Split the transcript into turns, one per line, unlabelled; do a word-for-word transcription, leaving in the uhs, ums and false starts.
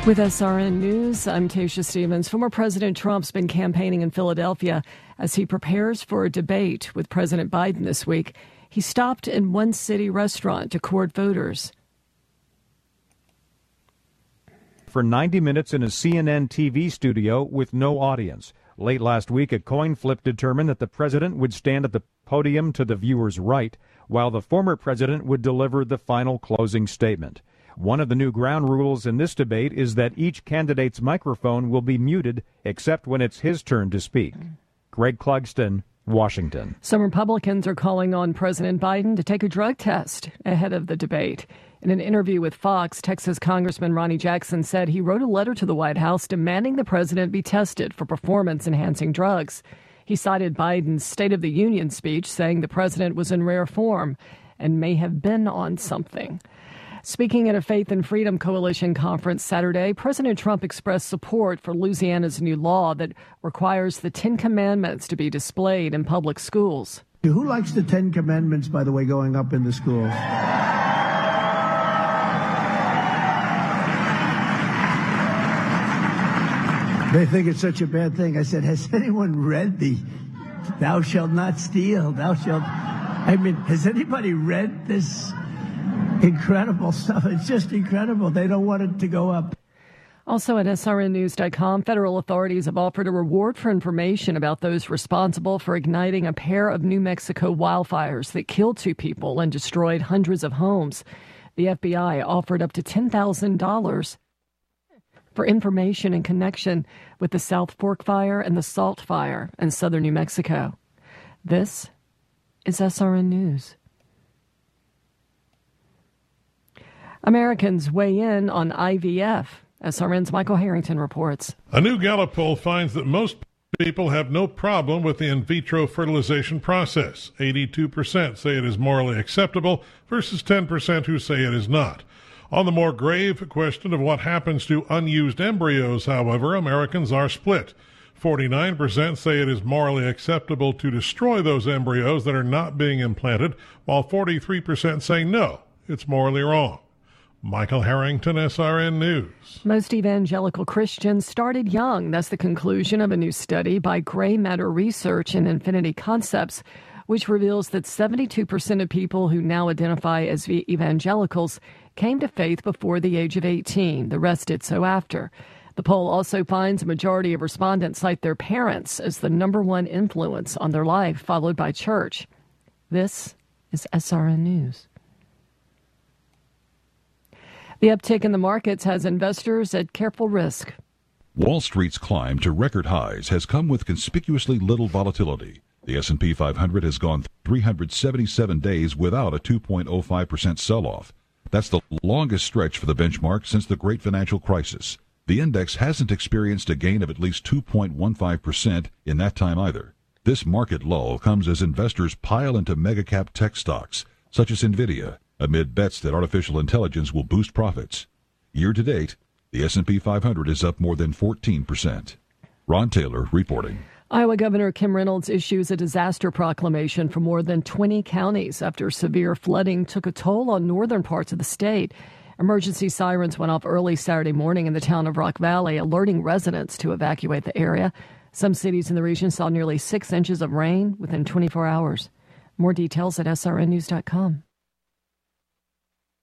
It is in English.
With S R N News, I'm Tasha Stevens. Former President Trump's been campaigning in Philadelphia as he prepares for a debate with President Biden this week. He stopped in one city restaurant to court voters.
For ninety minutes in a C N N T V studio with no audience. Late last week, a coin flip determined that the president would stand at the podium to the viewer's right, while the former president would deliver the final closing statement. One of the new ground rules in this debate is that each candidate's microphone will be muted except when it's his turn to speak. Greg Clugston, Washington.
Some Republicans are calling on President Biden to take a drug test ahead of the debate. In an interview with Fox, Texas Congressman Ronnie Jackson said he wrote a letter to the White House demanding the president be tested for performance-enhancing drugs. He cited Biden's State of the Union speech, saying the president was in rare form and may have been on something. Speaking at a Faith and Freedom Coalition conference Saturday, President Trump expressed support for Louisiana's new law that requires the Ten Commandments to be displayed in public schools.
Who likes the Ten Commandments, by the way, going up in the schools? They think it's such a bad thing. I said, has anyone read the thou shalt not steal, thou shalt... I mean, has anybody read this? Incredible stuff. It's just incredible. They don't want it to go up.
Also at S R N news dot com, federal authorities have offered a reward for information about those responsible for igniting a pair of New Mexico wildfires that killed two people and destroyed hundreds of homes. The F B I offered up to ten thousand dollars for information in connection with the South Fork Fire and the Salt Fire in southern New Mexico. This is S R N News. Americans weigh in on I V F. S R N's Michael Harrington reports.
A new Gallup poll finds that most people have no problem with the in vitro fertilization process. eighty-two percent say it is morally acceptable versus ten percent who say it is not. On the more grave question of what happens to unused embryos, however, Americans are split. forty-nine percent say it is morally acceptable to destroy those embryos that are not being implanted, while forty-three percent say no, it's morally wrong. Michael Harrington, S R N News.
Most evangelical Christians started young. That's the conclusion of a new study by Gray Matter Research and Infinity Concepts, which reveals that seventy-two percent of people who now identify as evangelicals came to faith before the age of eighteen. The rest did so after. The poll also finds a majority of respondents cite their parents as the number one influence on their life, followed by church. This is S R N News. The uptick in the markets has investors at careful risk.
Wall Street's climb to record highs has come with conspicuously little volatility. The S and P five hundred has gone three hundred seventy-seven days without a two point oh five percent sell-off. That's the longest stretch for the benchmark since the great financial crisis. The index hasn't experienced a gain of at least two point one five percent in that time either. This market lull comes as investors pile into mega-cap tech stocks, such as NVIDIA, amid bets that artificial intelligence will boost profits. Year to date, the S and P five hundred is up more than fourteen percent. Ron Taylor reporting.
Iowa Governor Kim Reynolds issues a disaster proclamation for more than twenty counties after severe flooding took a toll on northern parts of the state. Emergency sirens went off early Saturday morning in the town of Rock Valley, alerting residents to evacuate the area. Some cities in the region saw nearly six inches of rain within twenty-four hours. More details at S R N news dot com.